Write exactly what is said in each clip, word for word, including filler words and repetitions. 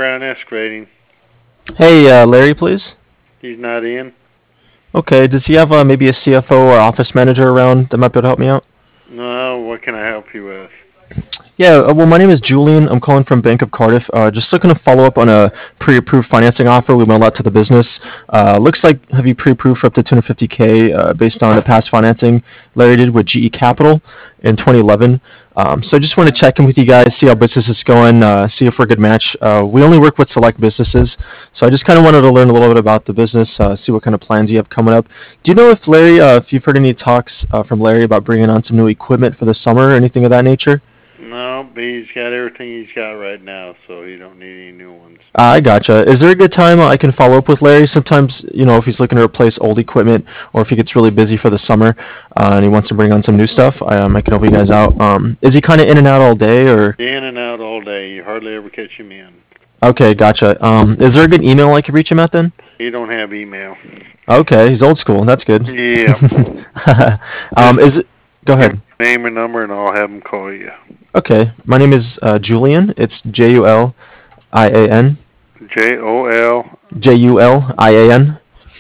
Brown Excavating. Hey, uh, Larry, please. He's not in. Okay, does he have uh, maybe a C F O or office manager around that might be able to help me out? No, what can I help you with? Yeah, uh, well, my name is Julian. I'm calling from Bank of Cardiff. Uh, just looking to follow up on a pre-approved financing offer we mailed out to the business. Uh, looks like have you pre-approved for up to two hundred fifty k uh, based on the past financing Larry did with G E Capital in twenty eleven. Um, so I just want to check in with you guys, see how business is going, uh, see if we're a good match. Uh, we only work with select businesses, so I just kind of wanted to learn a little bit about the business, uh, see what kind of plans you have coming up. Do you know if Larry, uh, if you've heard any talks uh, from Larry about bringing on some new equipment for the summer or anything of that nature? No, but he's got everything he's got right now, so he don't need any new ones. Uh, I gotcha. Is there a good time I can follow up with Larry? Sometimes, you know, if he's looking to replace old equipment or if he gets really busy for the summer uh, and he wants to bring on some new stuff, I, um, I can help you guys out. Um, is he kind of in and out all day or? In and out all day. You hardly ever catch him in. Okay, gotcha. Um, is there a good email I could reach him at then? He don't have email. Okay, he's old school. That's good. Yeah. um, is it? Go ahead. Name and number, and I'll have him call you. Okay, my name is uh, Julian. It's J U L I A N. J O L. J U L I A N.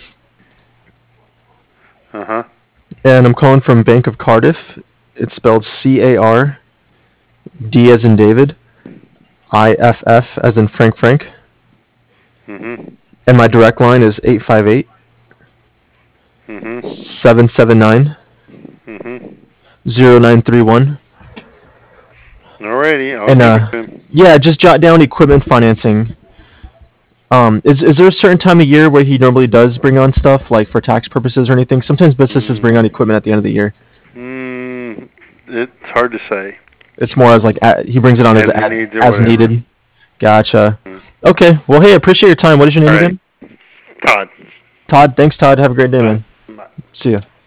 Uh huh. And I'm calling from Bank of Cardiff. It's spelled C A R D as in David, I F F as in Frank Frank. Mhm. And my direct line is eight five eight, Mhm. seven seven nine, Mhm. zero nine three one. Alrighty, I'll And give uh, it to him. yeah, just jot down equipment financing. Um, is is there a certain time of year where he normally does bring on stuff, like for tax purposes or anything? Sometimes businesses bring on equipment at the end of the year. Mm, it's hard to say. It's more as like a, he brings it on as As he as, needs or as whatever. needed. Gotcha. Mm. Okay. Well, hey, I appreciate your time. What is your name All right. again? Todd. Todd. Thanks, Todd. Have a great day, man. Bye. See ya.